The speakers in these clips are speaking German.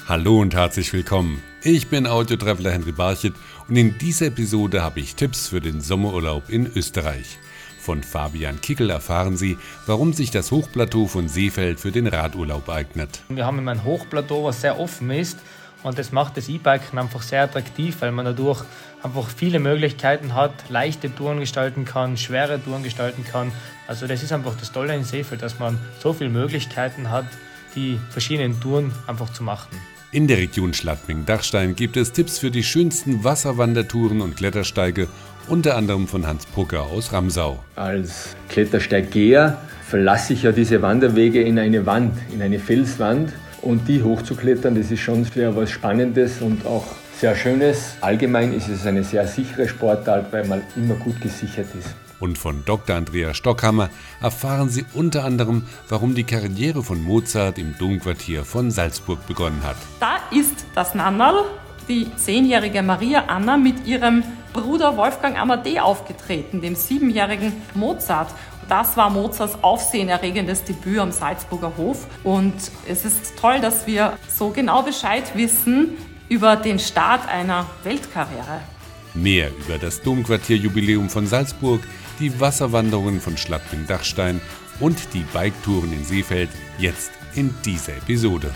Hallo und herzlich willkommen. Ich bin Audiotraveler Henry Barchet und in dieser Episode habe ich Tipps für den Sommerurlaub in Österreich. Von Fabian Kickel erfahren Sie, warum sich das Hochplateau von Seefeld für den Radurlaub eignet. Wir haben immer ein Hochplateau, was sehr offen ist und das macht das E-Biken einfach sehr attraktiv, weil man dadurch einfach viele Möglichkeiten hat, leichte Touren gestalten kann, schwere Touren gestalten kann. Also das ist einfach das Tolle in Seefeld, dass man so viele Möglichkeiten hat, die verschiedenen Touren einfach zu machen. In der Region Schladming-Dachstein gibt es Tipps für die schönsten Wasserwandertouren und Klettersteige, unter anderem von Hans Brugger aus Ramsau. Als Klettersteiggeher verlasse ich ja diese Wanderwege in eine Wand, in eine Felswand. Und die hochzuklettern, das ist schon sehr was Spannendes und auch sehr Schönes. Allgemein ist es eine sehr sichere Sportart, weil man immer gut gesichert ist. Und von Dr. Andreas Stockhammer erfahren Sie unter anderem, warum die Karriere von Mozart im Domquartier von Salzburg begonnen hat. Da ist das Nannerl, die 10-jährige Maria Anna, mit ihrem Bruder Wolfgang Amadee aufgetreten, dem 7-jährigen Mozart. Das war Mozarts aufsehenerregendes Debüt am Salzburger Hof. Und es ist toll, dass wir so genau Bescheid wissen über den Start einer Weltkarriere. Mehr über das Domquartier-Jubiläum von Salzburg, die Wasserwanderungen von Schladming-Dachstein und die Biketouren in Seefeld jetzt in dieser Episode.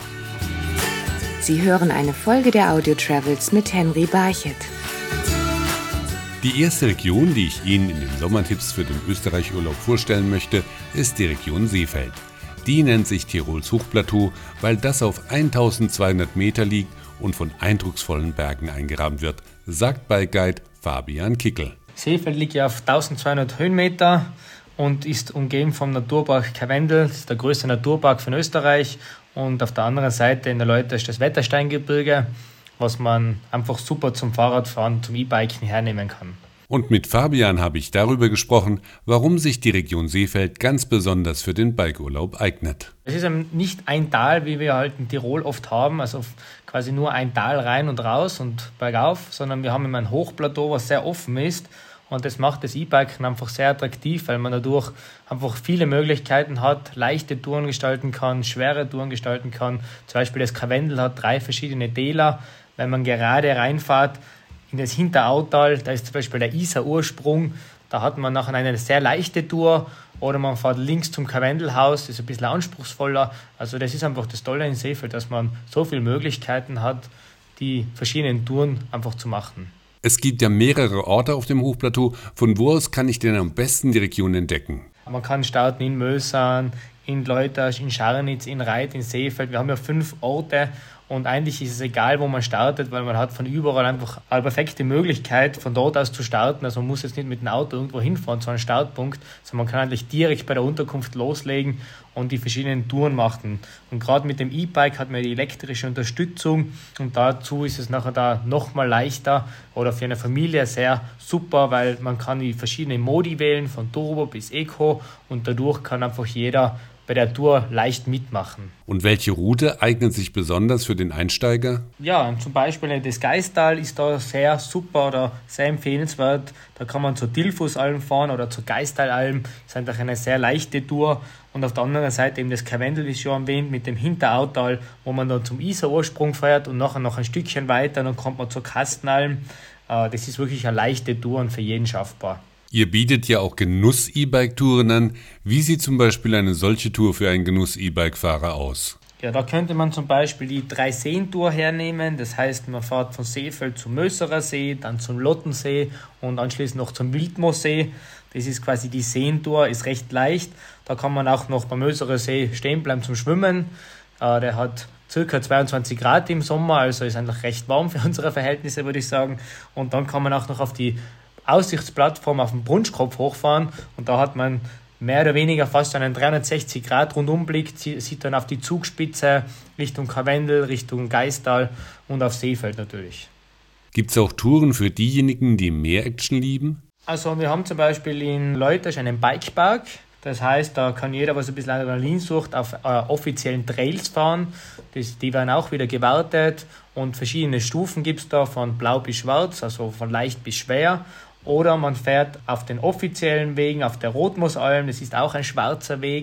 Sie hören eine Folge der Audio Travels mit Henry Barchet. Die erste Region, die ich Ihnen in den Sommertipps für den Österreich-Urlaub vorstellen möchte, ist die Region Seefeld. Die nennt sich Tirols Hochplateau, weil das auf 1200 Meter liegt und von eindrucksvollen Bergen eingerahmt wird, sagt Bike-Guide Fabian Kickel. Seefeld liegt ja auf 1200 Höhenmeter und ist umgeben vom Naturpark Karwendel. Das ist der größte Naturpark von Österreich. Und auf der anderen Seite in der Leute ist das Wettersteingebirge, was man einfach super zum Fahrradfahren, zum E-Biken hernehmen kann. Und mit Fabian habe ich darüber gesprochen, warum sich die Region Seefeld ganz besonders für den Bikeurlaub eignet. Es ist eben nicht ein Tal, wie wir halt in Tirol oft haben, also quasi nur ein Tal rein und raus und bergauf, sondern wir haben immer ein Hochplateau, was sehr offen ist. Und das macht das E-Biken einfach sehr attraktiv, weil man dadurch einfach viele Möglichkeiten hat, leichte Touren gestalten kann, schwere Touren gestalten kann. Zum Beispiel das Karwendel hat 3 verschiedene Täler. Wenn man gerade reinfährt in das Hinterautal, da ist zum Beispiel der Isar-Ursprung, da hat man nachher eine sehr leichte Tour. Oder man fährt links zum Karwendelhaus, das ist ein bisschen anspruchsvoller. Also das ist einfach das Tolle in Seefeld, dass man so viele Möglichkeiten hat, die verschiedenen Touren einfach zu machen. Es gibt ja mehrere Orte auf dem Hochplateau. Von wo aus kann ich denn am besten die Region entdecken? Man kann starten in Mössan, in Leutasch, in Scharnitz, in Reit, in Seefeld. Wir haben ja 5 Orte und eigentlich ist es egal, wo man startet, weil man hat von überall einfach eine perfekte Möglichkeit, von dort aus zu starten. Also man muss jetzt nicht mit dem Auto irgendwo hinfahren zu einem Startpunkt, sondern man kann eigentlich direkt bei der Unterkunft loslegen und die verschiedenen Touren machen. Und gerade mit dem E-Bike hat man die elektrische Unterstützung und dazu ist es nachher da nochmal leichter oder für eine Familie sehr super, weil man kann die verschiedenen Modi wählen, von Turbo bis Eco, und dadurch kann einfach jeder bei der Tour leicht mitmachen. Und welche Route eignet sich besonders für den Einsteiger? Ja, zum Beispiel das Gaistal ist da sehr super oder sehr empfehlenswert. Da kann man zur Tilfusalm fahren oder zur Gaistalalm. Das ist einfach eine sehr leichte Tour. Und auf der anderen Seite eben das Karwendel, wie schon erwähnt, mit dem Hinterautal, wo man dann zum Isar-Ursprung fährt und nachher noch ein Stückchen weiter, dann kommt man zur Kastenalm. Das ist wirklich eine leichte Tour und für jeden schaffbar. Ihr bietet ja auch Genuss-E-Bike-Touren an. Wie sieht zum Beispiel eine solche Tour für einen Genuss-E-Bike-Fahrer aus? Ja, da könnte man zum Beispiel die 3-Seen-Tour hernehmen. Das heißt, man fährt von Seefeld zum Möserer See, dann zum Lottensee und anschließend noch zum Wildmoosee. Das ist quasi die Seentour, ist recht leicht. Da kann man auch noch beim Möserer See stehen bleiben zum Schwimmen. Der hat ca. 22 Grad im Sommer, also ist eigentlich recht warm für unsere Verhältnisse, würde ich sagen. Und dann kann man auch noch auf die Aussichtsplattform auf dem Brunschkopf hochfahren und da hat man mehr oder weniger fast einen 360 Grad Rundumblick, sieht dann auf die Zugspitze Richtung Karwendel, Richtung Gaistal und auf Seefeld natürlich. Gibt es auch Touren für diejenigen, die mehr Action lieben? Also wir haben zum Beispiel in Leutasch einen Bikepark. Das heißt, da kann jeder, was ein bisschen Adrenalin sucht, auf offiziellen Trails fahren. Die werden auch wieder gewartet und verschiedene Stufen gibt es da, von blau bis schwarz, also von leicht bis schwer. Oder man fährt auf den offiziellen Wegen, auf der Rotmoosalm, das ist auch ein schwarzer Weg.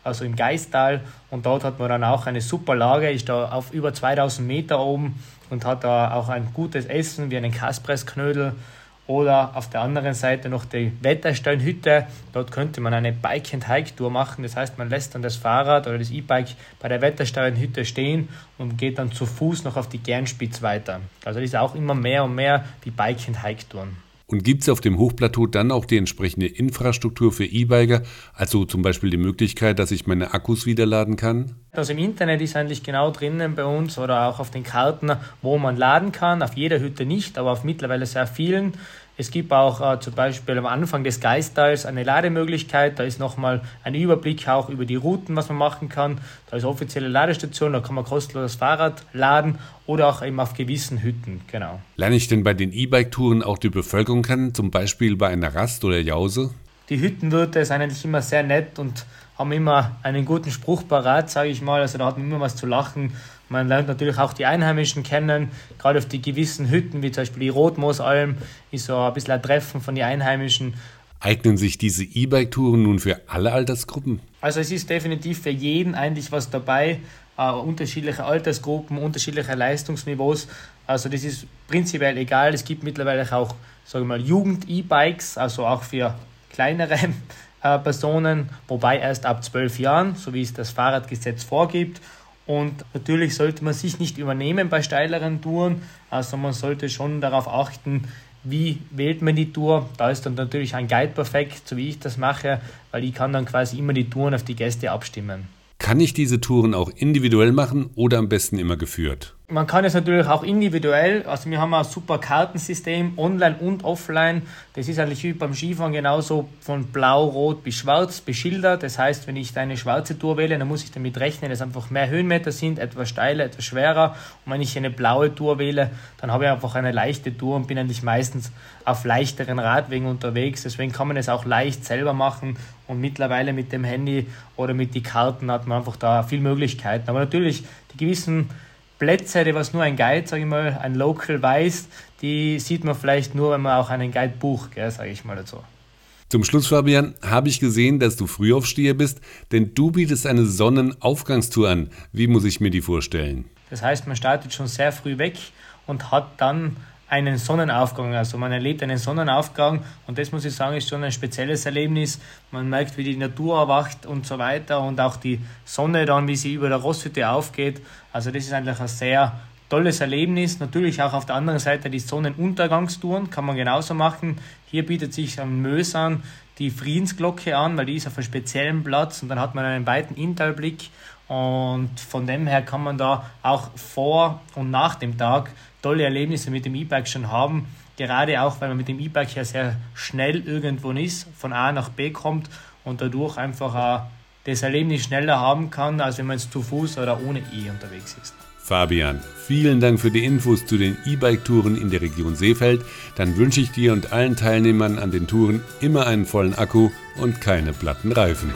also im Gaistal. Und dort hat man dann auch eine super Lage, ist da auf über 2000 Meter oben und hat da auch ein gutes Essen wie einen Kaspressknödel. Oder auf der anderen Seite noch die Wettersteinhütte. Dort könnte man eine Bike-and-Hike-Tour machen. Das heißt, man lässt dann das Fahrrad oder das E-Bike bei der Wettersteinhütte stehen und geht dann zu Fuß noch auf die Gernspitz weiter. Also das ist auch immer mehr und mehr die Bike-and-Hike-Touren. Und gibt es auf dem Hochplateau dann auch die entsprechende Infrastruktur für E-Biker, also zum Beispiel die Möglichkeit, dass ich meine Akkus wieder laden kann? Also im Internet ist eigentlich genau drinnen bei uns oder auch auf den Karten, wo man laden kann. Auf jeder Hütte nicht, aber auf mittlerweile sehr vielen. Es gibt auch zum Beispiel am Anfang des Gaistals eine Lademöglichkeit. Da ist nochmal ein Überblick auch über die Routen, was man machen kann. Da ist offizielle Ladestation, da kann man kostenlos das Fahrrad laden oder auch eben auf gewissen Hütten. Genau. Lerne ich denn bei den E-Bike-Touren auch die Bevölkerung kennen, zum Beispiel bei einer Rast oder Jause? Die Hüttenwirte sind eigentlich immer sehr nett und haben immer einen guten Spruch parat, sage ich mal. Also da hat man immer was zu lachen. Man lernt natürlich auch die Einheimischen kennen, gerade auf die gewissen Hütten, wie zum Beispiel die Rotmoosalm, ist so ein bisschen ein Treffen von den Einheimischen. Eignen sich diese E-Bike-Touren nun für alle Altersgruppen? Also es ist definitiv für jeden eigentlich was dabei, unterschiedliche Altersgruppen, unterschiedliche Leistungsniveaus. Also das ist prinzipiell egal. Es gibt mittlerweile auch, sage ich mal, Jugend-E-Bikes, also auch für kleinere Personen, wobei erst ab 12 Jahren, so wie es das Fahrradgesetz vorgibt. Und natürlich sollte man sich nicht übernehmen bei steileren Touren, also man sollte schon darauf achten, wie wählt man die Tour. Da ist dann natürlich ein Guide perfekt, so wie ich das mache, weil ich kann dann quasi immer die Touren auf die Gäste abstimmen. Kann ich diese Touren auch individuell machen oder am besten immer geführt? Man kann es natürlich auch individuell, also wir haben ein super Kartensystem, online und offline. Das ist eigentlich wie beim Skifahren genauso von blau, rot bis schwarz beschildert. Das heißt, wenn ich eine schwarze Tour wähle, dann muss ich damit rechnen, dass einfach mehr Höhenmeter sind, etwas steiler, etwas schwerer. Und wenn ich eine blaue Tour wähle, dann habe ich einfach eine leichte Tour und bin eigentlich meistens auf leichteren Radwegen unterwegs. Deswegen kann man es auch leicht selber machen. Und mittlerweile mit dem Handy oder mit den Karten hat man einfach da viele Möglichkeiten. Aber natürlich die gewissen Plätze, die was nur ein Guide, sage ich mal, ein Local weiß, die sieht man vielleicht nur, wenn man auch einen Guide bucht, sage ich mal dazu. Zum Schluss, Fabian, habe ich gesehen, dass du Frühaufsteher bist, denn du bietest eine Sonnenaufgangstour an. Wie muss ich mir die vorstellen? Das heißt, man startet schon sehr früh weg und hat dann einen Sonnenaufgang, also man erlebt einen Sonnenaufgang und das muss ich sagen, ist schon ein spezielles Erlebnis. Man merkt, wie die Natur erwacht und so weiter und auch die Sonne dann, wie sie über der Rosshütte aufgeht. Also das ist eigentlich ein sehr tolles Erlebnis. Natürlich auch auf der anderen Seite die Sonnenuntergangstouren kann man genauso machen. Hier bietet sich am Mös an die Friedensglocke an, weil die ist auf einem speziellen Platz und dann hat man einen weiten Inntalblick und von dem her kann man da auch vor und nach dem Tag tolle Erlebnisse mit dem E-Bike schon haben, gerade auch, weil man mit dem E-Bike ja sehr schnell irgendwo ist, von A nach B kommt und dadurch einfach auch das Erlebnis schneller haben kann, als wenn man jetzt zu Fuß oder ohne E unterwegs ist. Fabian, vielen Dank für die Infos zu den E-Bike-Touren in der Region Seefeld. Dann wünsche ich dir und allen Teilnehmern an den Touren immer einen vollen Akku und keine platten Reifen.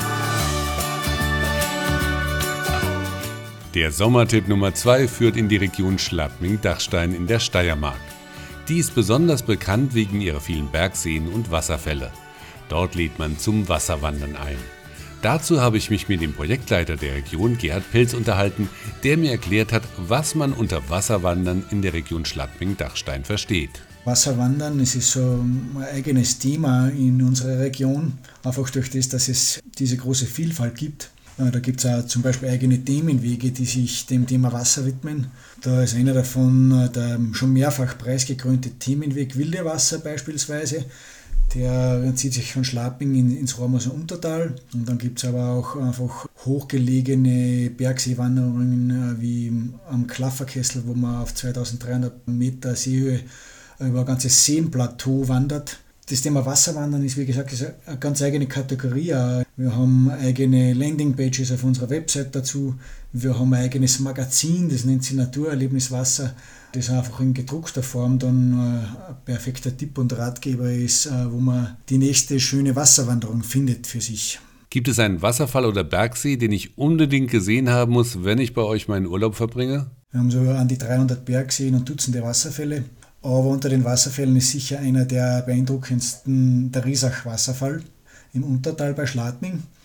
Der Sommertipp Nummer 2 führt in die Region Schladming-Dachstein in der Steiermark. Die ist besonders bekannt wegen ihrer vielen Bergseen und Wasserfälle. Dort lädt man zum Wasserwandern ein. Dazu habe ich mich mit dem Projektleiter der Region, Gerhard Pelz, unterhalten, der mir erklärt hat, was man unter Wasserwandern in der Region Schladming-Dachstein versteht. Wasserwandern, es ist so ein eigenes Thema in unserer Region, einfach durch das, dass es diese große Vielfalt gibt. Da gibt es auch zum Beispiel eigene Themenwege, die sich dem Thema Wasser widmen. Da ist einer davon der schon mehrfach preisgekrönte Themenweg Wilde Wasser beispielsweise. Der zieht sich von Schladming ins Rohrmoser Untertal. Und dann gibt es aber auch einfach hochgelegene Bergseewanderungen wie am Klafferkessel, wo man auf 2300 Meter Seehöhe über ein ganzes Seenplateau wandert. Das Thema Wasserwandern ist, wie gesagt, eine ganz eigene Kategorie. Wir haben eigene Landingpages auf unserer Website dazu. Wir haben ein eigenes Magazin, das nennt sich Naturerlebnis Wasser, das einfach in gedruckter Form dann ein perfekter Tipp und Ratgeber ist, wo man die nächste schöne Wasserwanderung findet für sich. Gibt es einen Wasserfall oder Bergsee, den ich unbedingt gesehen haben muss, wenn ich bei euch meinen Urlaub verbringe? Wir haben so an die 300 Bergseen und Dutzende Wasserfälle. Aber unter den Wasserfällen ist sicher einer der beeindruckendsten der Riesach-Wasserfall im Untertal bei Schladming.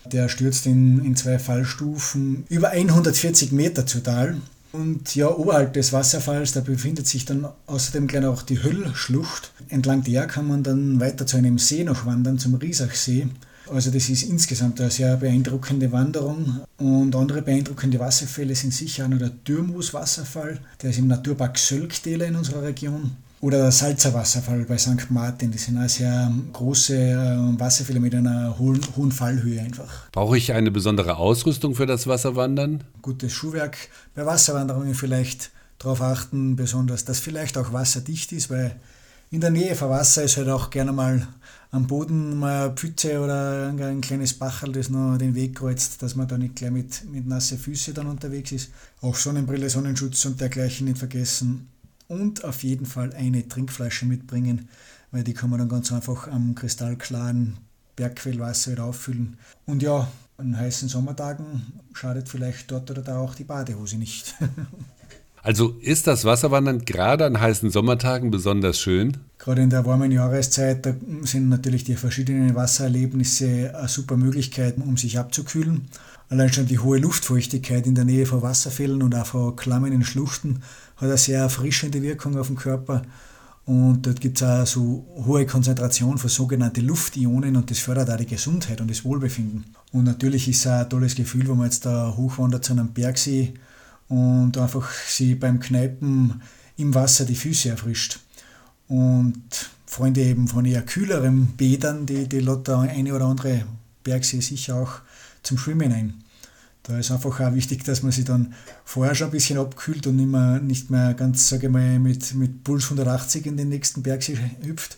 Der stürzt in 2 Fallstufen über 140 Meter zu Tal. Und ja, oberhalb des Wasserfalls, da befindet sich dann außerdem gleich auch die Höllschlucht. Entlang der kann man dann weiter zu einem See noch wandern, zum Riesachsee. Also das ist insgesamt eine sehr beeindruckende Wanderung. Und andere beeindruckende Wasserfälle sind sicher auch noch der Dürmus-Wasserfall, der ist im Naturpark Sölktäler in unserer Region. Oder der Salzer-Wasserfall bei St. Martin. Das sind auch sehr große Wasserfälle mit einer hohen Fallhöhe einfach. Brauche ich eine besondere Ausrüstung für das Wasserwandern? Gutes Schuhwerk. Bei Wasserwanderungen vielleicht darauf achten, besonders, dass vielleicht auch wasserdicht ist, weil in der Nähe von Wasser ist halt auch gerne mal am Boden mal eine Pfütze oder ein kleines Bacherl, das noch den Weg kreuzt, dass man da nicht gleich mit nassen Füßen dann unterwegs ist. Auch Sonnenbrille, Sonnenschutz und dergleichen nicht vergessen. Und auf jeden Fall eine Trinkflasche mitbringen, weil die kann man dann ganz einfach am kristallklaren Bergquellwasser wieder auffüllen. Und ja, an heißen Sommertagen schadet vielleicht dort oder da auch die Badehose nicht. Also ist das Wasserwandern gerade an heißen Sommertagen besonders schön? Gerade in der warmen Jahreszeit, da sind natürlich die verschiedenen Wassererlebnisse eine super Möglichkeit, um sich abzukühlen. Allein schon die hohe Luftfeuchtigkeit in der Nähe von Wasserfällen und auch von Klammen in Schluchten hat eine sehr erfrischende Wirkung auf den Körper. Und dort gibt es auch so hohe Konzentration von sogenannten Luftionen und das fördert auch die Gesundheit und das Wohlbefinden. Und natürlich ist es auch ein tolles Gefühl, wenn man jetzt da hochwandert zu einem Bergsee und einfach sie beim Kneipen im Wasser die Füße erfrischt. Und Freunde eben von eher kühleren Bädern, die lädt da eine oder andere Bergsee sicher auch zum Schwimmen ein. Da ist einfach auch wichtig, dass man sich dann vorher schon ein bisschen abkühlt und nicht mehr ganz, sage ich mal, mit Puls 180 in den nächsten Bergsee hüpft.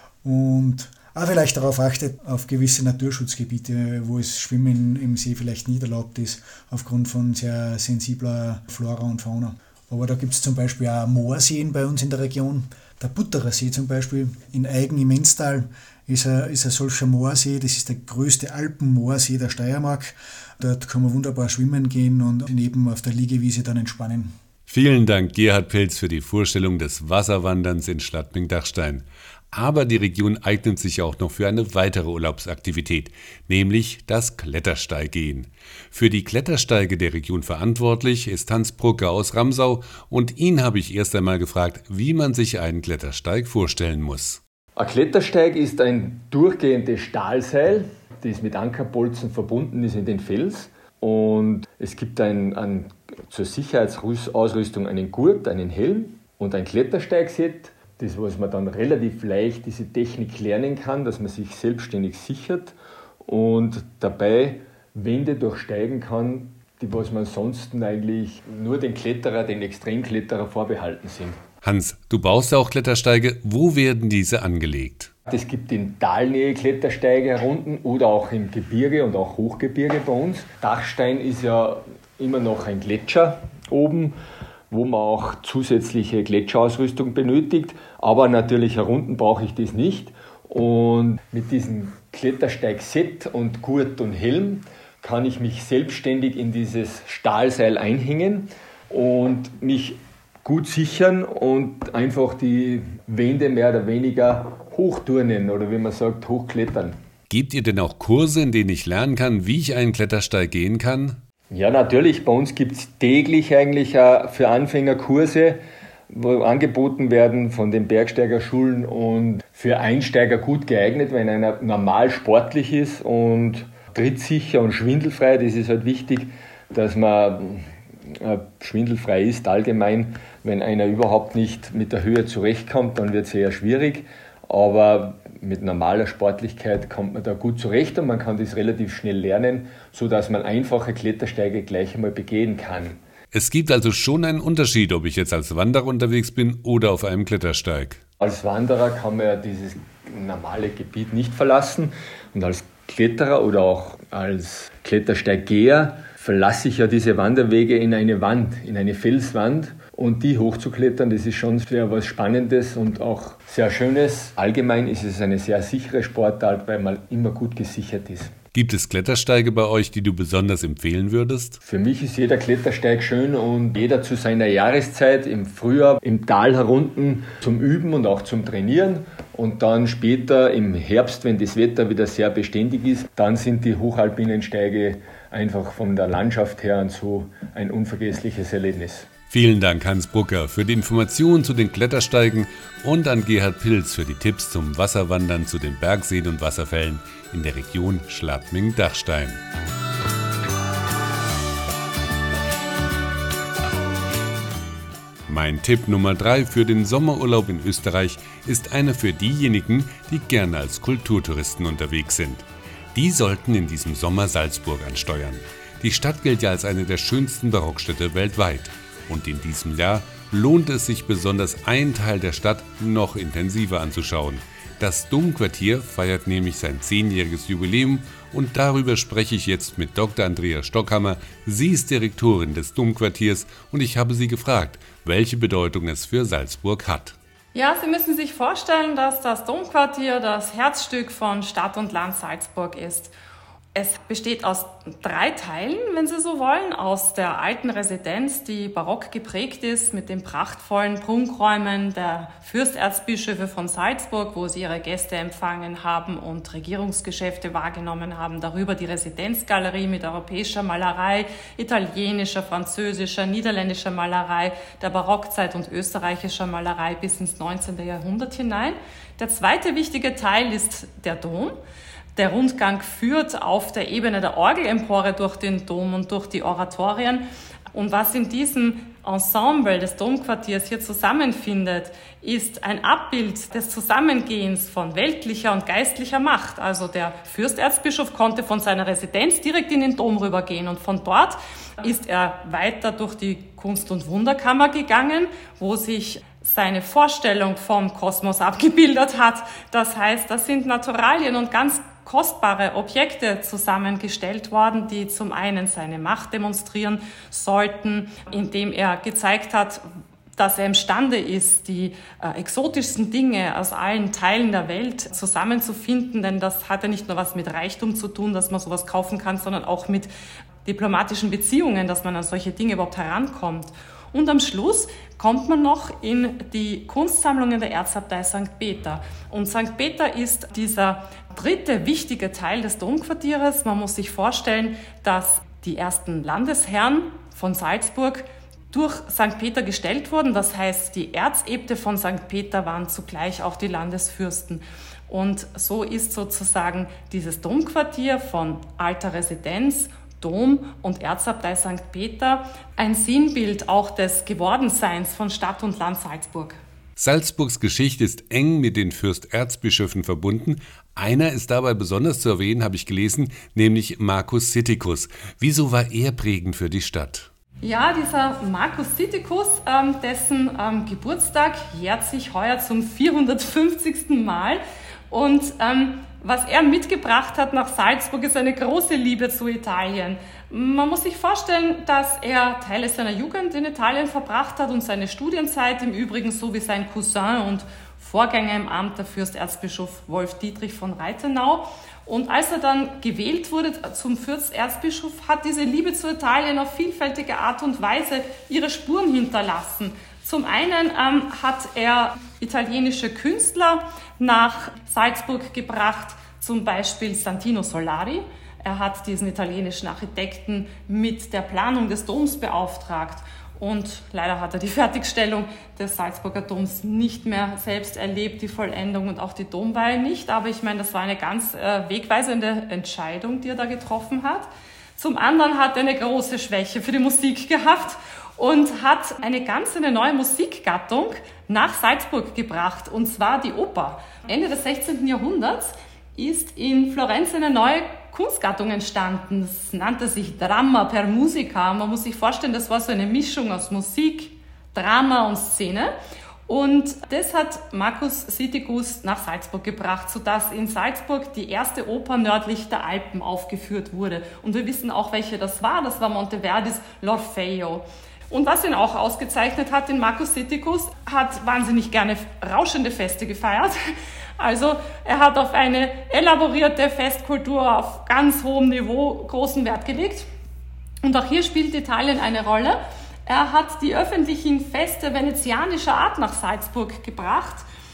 Und auch vielleicht darauf achtet, auf gewisse Naturschutzgebiete, wo das Schwimmen im See vielleicht nicht erlaubt ist, aufgrund von sehr sensibler Flora und Fauna. Aber da gibt es zum Beispiel auch Moorseen bei uns in der Region. Der Butterer See zum Beispiel in Aigen im Enztal ist ein solcher Moorsee. Das ist der größte Alpenmoorsee der Steiermark. Dort kann man wunderbar schwimmen gehen und neben auf der Liegewiese dann entspannen. Vielen Dank, Gerhard Pilz, für die Vorstellung des Wasserwanderns in Schladming-Dachstein. Aber die Region eignet sich auch noch für eine weitere Urlaubsaktivität, nämlich das Klettersteiggehen. Für die Klettersteige der Region verantwortlich ist Hans Brucke aus Ramsau und ihn habe ich erst einmal gefragt, wie man sich einen Klettersteig vorstellen muss. Ein Klettersteig ist ein durchgehendes Stahlseil, das mit Ankerbolzen verbunden ist in den Fels. Und es gibt zur Sicherheitsausrüstung einen Gurt, einen Helm und ein Klettersteigset, das, was man dann relativ leicht diese Technik lernen kann, dass man sich selbstständig sichert und dabei Wände durchsteigen kann, die was man sonst eigentlich nur den Extremkletterer vorbehalten sind. Hans, du baust ja auch Klettersteige. Wo werden diese angelegt? Es gibt in Talnähe Klettersteige herunten oder auch im Gebirge und auch Hochgebirge bei uns. Dachstein ist ja immer noch ein Gletscher oben, wo man auch zusätzliche Gletscherausrüstung benötigt. Aber natürlich herunten brauche ich das nicht. Und mit diesem Klettersteigset und Gurt und Helm kann ich mich selbstständig in dieses Stahlseil einhängen und mich gut sichern und einfach die Wände mehr oder weniger hochturnen oder wie man sagt, hochklettern. Gebt ihr denn auch Kurse, in denen ich lernen kann, wie ich einen Klettersteig gehen kann? Ja, natürlich. Bei uns gibt es täglich eigentlich für Anfänger Kurse, wo angeboten werden von den Bergsteigerschulen und für Einsteiger gut geeignet, wenn einer normal sportlich ist und trittsicher und schwindelfrei. Das ist halt wichtig, dass man schwindelfrei ist allgemein. Wenn einer überhaupt nicht mit der Höhe zurechtkommt, dann wird es eher schwierig. Aber mit normaler Sportlichkeit kommt man da gut zurecht und man kann das relativ schnell lernen, sodass man einfache Klettersteige gleich einmal begehen kann. Es gibt also schon einen Unterschied, ob ich jetzt als Wanderer unterwegs bin oder auf einem Klettersteig. Als Wanderer kann man ja dieses normale Gebiet nicht verlassen und als Kletterer oder auch als Klettersteiggeher verlasse ich ja diese Wanderwege in eine Wand, in eine Felswand. Und die hochzuklettern, das ist schon sehr was Spannendes und auch sehr Schönes. Allgemein ist es eine sehr sichere Sportart, weil man immer gut gesichert ist. Gibt es Klettersteige bei euch, die du besonders empfehlen würdest? Für mich ist jeder Klettersteig schön und jeder zu seiner Jahreszeit, im Frühjahr, im Tal herunten zum Üben und auch zum Trainieren. Und dann später im Herbst, wenn das Wetter wieder sehr beständig ist, dann sind die hochalpinen Steige einfach von der Landschaft her und so ein unvergessliches Erlebnis. Vielen Dank, Hans Brucker, für die Informationen zu den Klettersteigen und an Gerhard Pilz für die Tipps zum Wasserwandern zu den Bergseen und Wasserfällen in der Region Schladming-Dachstein. Mein Tipp Nummer 3 für den Sommerurlaub in Österreich ist einer für diejenigen, die gerne als Kulturtouristen unterwegs sind. Die sollten in diesem Sommer Salzburg ansteuern. Die Stadt gilt ja als eine der schönsten Barockstädte weltweit. Und in diesem Jahr lohnt es sich besonders, einen Teil der Stadt noch intensiver anzuschauen. Das Domquartier feiert nämlich sein 10-jähriges Jubiläum und darüber spreche ich jetzt mit Dr. Andrea Stockhammer. Sie ist Direktorin des Domquartiers und ich habe sie gefragt, welche Bedeutung es für Salzburg hat. Ja, Sie müssen sich vorstellen, dass das Domquartier das Herzstück von Stadt und Land Salzburg ist. Es besteht aus 3 Teilen, wenn Sie so wollen, aus der alten Residenz, die barock geprägt ist, mit den prachtvollen Prunkräumen der Fürsterzbischöfe von Salzburg, wo sie ihre Gäste empfangen haben und Regierungsgeschäfte wahrgenommen haben. Darüber die Residenzgalerie mit europäischer Malerei, italienischer, französischer, niederländischer Malerei, der Barockzeit und österreichischer Malerei bis ins 19. Jahrhundert hinein. Der zweite wichtige Teil ist der Dom. Der Rundgang führt auf der Ebene der Orgelempore durch den Dom und durch die Oratorien. Und was in diesem Ensemble des Domquartiers hier zusammenfindet, ist ein Abbild des Zusammengehens von weltlicher und geistlicher Macht. Also der Fürsterzbischof konnte von seiner Residenz direkt in den Dom rübergehen und von dort ist er weiter durch die Kunst- und Wunderkammer gegangen, wo sich seine Vorstellung vom Kosmos abgebildet hat. Das heißt, das sind Naturalien und ganz kostbare Objekte zusammengestellt worden, die zum einen seine Macht demonstrieren sollten, indem er gezeigt hat, dass er imstande ist, die exotischsten Dinge aus allen Teilen der Welt zusammenzufinden, denn das hat ja nicht nur was mit Reichtum zu tun, dass man sowas kaufen kann, sondern auch mit diplomatischen Beziehungen, dass man an solche Dinge überhaupt herankommt. Und am Schluss kommt man noch in die Kunstsammlungen der Erzabtei St. Peter. Und St. Peter ist dieser 3. wichtige Teil des Domquartieres. Man muss sich vorstellen, dass die ersten Landesherren von Salzburg durch St. Peter gestellt wurden. Das heißt, die Erzäbte von St. Peter waren zugleich auch die Landesfürsten. Und so ist sozusagen dieses Domquartier von alter Residenz, Dom und Erzabtei St. Peter ein Sinnbild auch des Gewordenseins von Stadt und Land Salzburg. Salzburgs Geschichte ist eng mit den Fürsterzbischöfen verbunden. Einer ist dabei besonders zu erwähnen, habe ich gelesen, nämlich Marcus Sittikus. Wieso war er prägend für die Stadt? Ja, dieser Marcus Sittikus, dessen Geburtstag jährt sich heuer zum 450. Mal. Und was er mitgebracht hat nach Salzburg, ist eine große Liebe zu Italien. Man muss sich vorstellen, dass er Teile seiner Jugend in Italien verbracht hat und seine Studienzeit im Übrigen so wie sein Cousin und Vorgänger im Amt, der Fürsterzbischof Wolf Dietrich von Reithenau. Und als er dann gewählt wurde zum Fürsterzbischof, hat diese Liebe zu Italien auf vielfältige Art und Weise ihre Spuren hinterlassen. Zum einen hat er italienische Künstler nach Salzburg gebracht, zum Beispiel Santino Solari. Er hat diesen italienischen Architekten mit der Planung des Doms beauftragt. Und leider hat er die Fertigstellung des Salzburger Doms nicht mehr selbst erlebt, die Vollendung und auch die Domweihe nicht. Aber ich meine, das war eine ganz wegweisende Entscheidung, die er da getroffen hat. Zum anderen hat er eine große Schwäche für die Musik gehabt und hat eine neue Musikgattung nach Salzburg gebracht, und zwar die Oper. Ende des 16. Jahrhunderts ist in Florenz eine neue Kunstgattung entstanden. Das nannte sich Dramma per Musica. Man muss sich vorstellen, das war so eine Mischung aus Musik, Drama und Szene. Und das hat Marcus Sittikus nach Salzburg gebracht, sodass in Salzburg die erste Oper nördlich der Alpen aufgeführt wurde. Und wir wissen auch, welche das war. Das war Monteverdis L'Orfeo. Und was ihn auch ausgezeichnet hat, den Marcus Sittikus, hat wahnsinnig gerne rauschende Feste gefeiert. Also er hat auf eine elaborierte Festkultur auf ganz hohem Niveau großen Wert gelegt. Und auch hier spielt Italien eine Rolle. Er hat die öffentlichen Feste venezianischer Art nach Salzburg gebracht.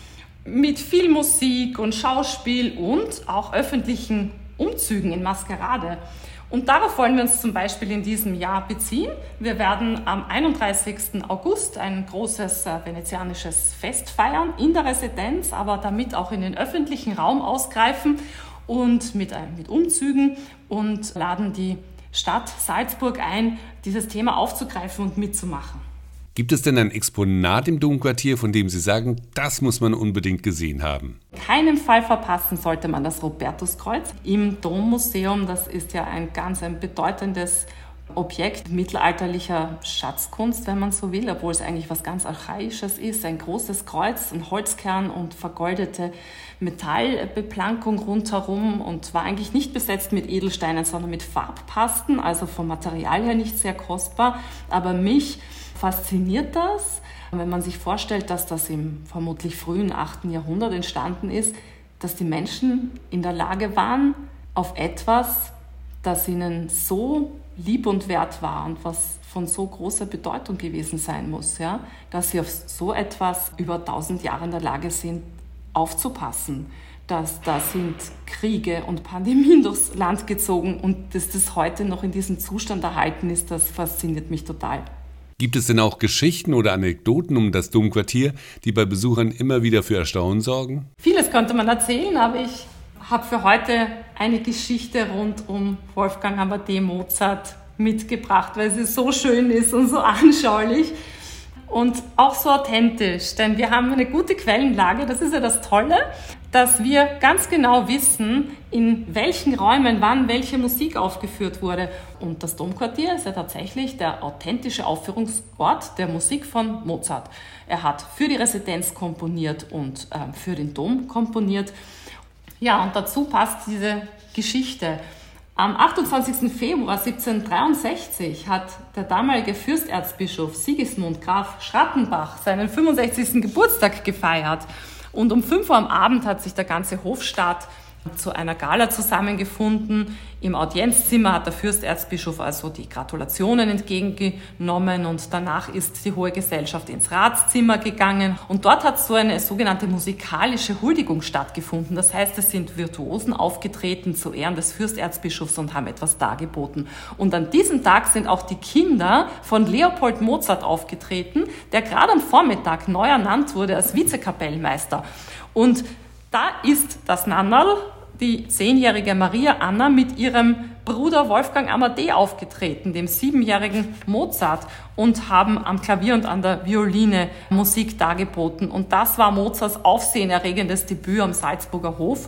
mit viel Musik und Schauspiel und auch öffentlichen Umzügen in Maskerade. Und darauf wollen wir uns zum Beispiel in diesem Jahr beziehen. Wir werden am 31. August ein großes venezianisches Fest feiern in der Residenz, aber damit auch in den öffentlichen Raum ausgreifen und mit Umzügen und laden die Stadt Salzburg ein, dieses Thema aufzugreifen und mitzumachen. Gibt es denn ein Exponat im Domquartier, von dem Sie sagen, das muss man unbedingt gesehen haben? In keinem Fall verpassen sollte man das Robertuskreuz im Dommuseum. Das ist ja ein bedeutendes Objekt mittelalterlicher Schatzkunst, wenn man so will, obwohl es eigentlich was ganz Archaisches ist. Ein großes Kreuz, ein Holzkern und vergoldete Metallbeplankung rundherum und war eigentlich nicht besetzt mit Edelsteinen, sondern mit Farbpasten, also vom Material her nicht sehr kostbar. Aber mich fasziniert das, wenn man sich vorstellt, dass das im vermutlich frühen 8. Jahrhundert entstanden ist, dass die Menschen in der Lage waren, auf etwas, das ihnen so lieb und wert war und was von so großer Bedeutung gewesen sein muss, ja, dass sie auf so etwas über 1000 Jahre in der Lage sind, aufzupassen. Da sind Kriege und Pandemien durchs Land gezogen und dass das heute noch in diesem Zustand erhalten ist, das fasziniert mich total. Gibt es denn auch Geschichten oder Anekdoten um das Domquartier, die bei Besuchern immer wieder für Erstaunen sorgen? Vieles könnte man erzählen, aber ich habe für heute eine Geschichte rund um Wolfgang Amadei Mozart mitgebracht, weil sie so schön ist und so anschaulich und auch so authentisch. Denn wir haben eine gute Quellenlage, das ist ja das Tolle, dass wir ganz genau wissen, in welchen Räumen wann welche Musik aufgeführt wurde. Und das Domquartier ist ja tatsächlich der authentische Aufführungsort der Musik von Mozart. Er hat für die Residenz komponiert und für den Dom komponiert. Ja, und dazu passt diese Geschichte. Am 28. Februar 1763 hat der damalige Fürsterzbischof Sigismund Graf Schrattenbach seinen 65. Geburtstag gefeiert. Und um 5 Uhr am Abend hat sich der ganze Hofstaat zu einer Gala zusammengefunden. Im Audienzzimmer hat der Fürsterzbischof also die Gratulationen entgegengenommen und danach ist die Hohe Gesellschaft ins Ratszimmer gegangen und dort hat so eine sogenannte musikalische Huldigung stattgefunden. Das heißt, es sind Virtuosen aufgetreten zu Ehren des Fürsterzbischofs und haben etwas dargeboten. Und an diesem Tag sind auch die Kinder von Leopold Mozart aufgetreten, der gerade am Vormittag neu ernannt wurde als Vizekapellmeister. Und da ist das Nannerl, die 10-jährige Maria Anna, mit ihrem Bruder Wolfgang Amadei aufgetreten, dem 7-jährigen Mozart, und haben am Klavier und an der Violine Musik dargeboten. Und das war Mozarts aufsehenerregendes Debüt am Salzburger Hof.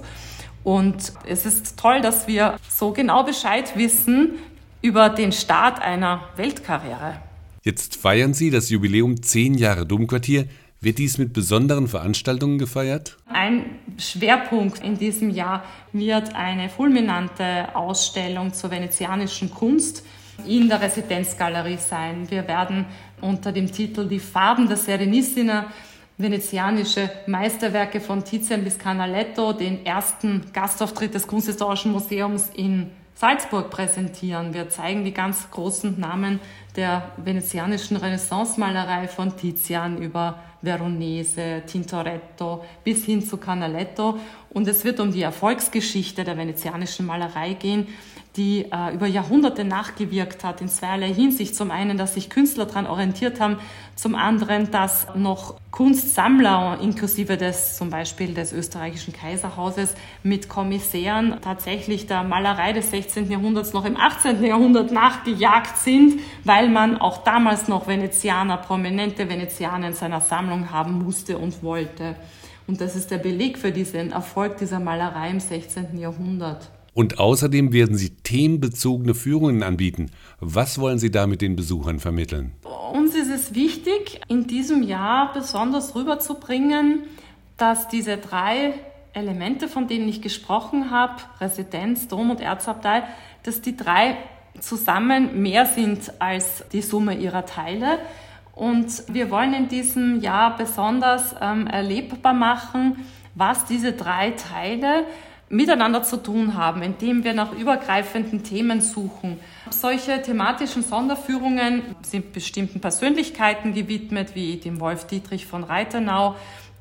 Und es ist toll, dass wir so genau Bescheid wissen über den Start einer Weltkarriere. Jetzt feiern Sie das Jubiläum 10 Jahre Domquartier. Wird dies mit besonderen Veranstaltungen gefeiert? Ein Schwerpunkt in diesem Jahr wird eine fulminante Ausstellung zur venezianischen Kunst in der Residenzgalerie sein. Wir werden unter dem Titel Die Farben der Serenissima venezianische Meisterwerke von Tizian bis Canaletto den ersten Gastauftritt des Kunsthistorischen Museums in Salzburg präsentieren. Wir zeigen die ganz großen Namen der venezianischen Renaissance-Malerei von Tizian über Veronese, Tintoretto bis hin zu Canaletto. Und es wird um die Erfolgsgeschichte der venezianischen Malerei gehen, die über Jahrhunderte nachgewirkt hat, in zweierlei Hinsicht. Zum einen, dass sich Künstler daran orientiert haben, zum anderen, dass noch Kunstsammler, inklusive zum Beispiel des österreichischen Kaiserhauses, mit Kommissären tatsächlich der Malerei des 16. Jahrhunderts noch im 18. Jahrhundert nachgejagt sind, weil man auch damals noch prominente Venezianer in seiner Sammlung haben musste und wollte. Und das ist der Beleg für diesen Erfolg dieser Malerei im 16. Jahrhundert. Und außerdem werden Sie themenbezogene Führungen anbieten. Was wollen Sie da mit den Besuchern vermitteln? Uns ist es wichtig, in diesem Jahr besonders rüberzubringen, dass diese 3 Elemente, von denen ich gesprochen habe, Residenz, Dom und Erzabtei, dass die 3 zusammen mehr sind als die Summe ihrer Teile. Und wir wollen in diesem Jahr besonders erlebbar machen, was diese 3 Teile miteinander zu tun haben, indem wir nach übergreifenden Themen suchen. Solche thematischen Sonderführungen sind bestimmten Persönlichkeiten gewidmet, wie dem Wolf Dietrich von Reithenau,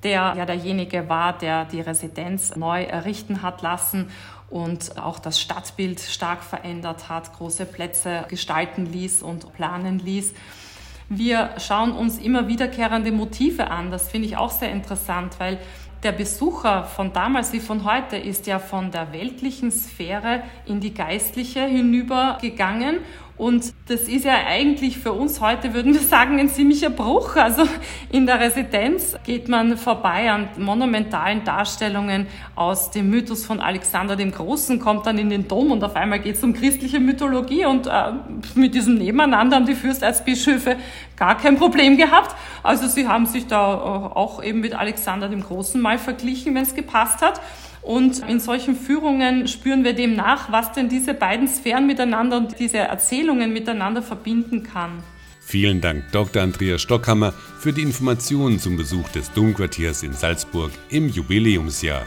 der ja derjenige war, der die Residenz neu errichten hat lassen und auch das Stadtbild stark verändert hat, große Plätze gestalten ließ und planen ließ. Wir schauen uns immer wiederkehrende Motive an. Das finde ich auch sehr interessant, weil der Besucher von damals wie von heute ist ja von der weltlichen Sphäre in die geistliche hinübergegangen. Und das ist ja eigentlich für uns heute, würden wir sagen, ein ziemlicher Bruch. Also in der Residenz geht man vorbei an monumentalen Darstellungen aus dem Mythos von Alexander dem Großen, kommt dann in den Dom und auf einmal geht es um christliche Mythologie und mit diesem Nebeneinander haben die Fürsterzbischöfe gar kein Problem gehabt. Also sie haben sich da auch eben mit Alexander dem Großen mal verglichen, wenn es gepasst hat. Und in solchen Führungen spüren wir dem nach, was denn diese beiden Sphären miteinander und diese Erzählungen miteinander verbinden kann. Vielen Dank, Dr. Andreas Stockhammer, für die Informationen zum Besuch des Domquartiers in Salzburg im Jubiläumsjahr.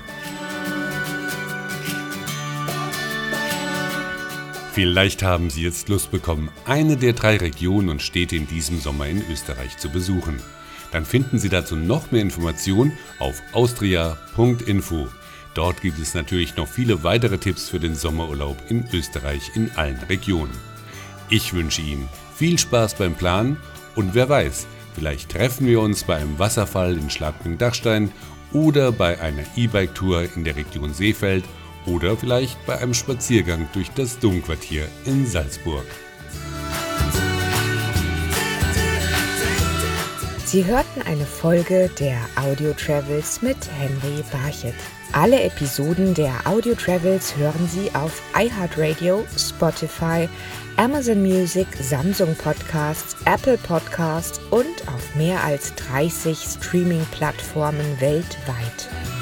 Vielleicht haben Sie jetzt Lust bekommen, eine der 3 Regionen und Städte in diesem Sommer in Österreich zu besuchen. Dann finden Sie dazu noch mehr Informationen auf austria.info. Dort gibt es natürlich noch viele weitere Tipps für den Sommerurlaub in Österreich in allen Regionen. Ich wünsche Ihnen viel Spaß beim Planen und wer weiß, vielleicht treffen wir uns bei einem Wasserfall in Schladming-Dachstein oder bei einer E-Bike-Tour in der Region Seefeld oder vielleicht bei einem Spaziergang durch das Domquartier in Salzburg. Sie hörten eine Folge der Audio Travels mit Henry Barchett. Alle Episoden der Audio Travels hören Sie auf iHeartRadio, Spotify, Amazon Music, Samsung Podcasts, Apple Podcasts und auf mehr als 30 Streaming-Plattformen weltweit.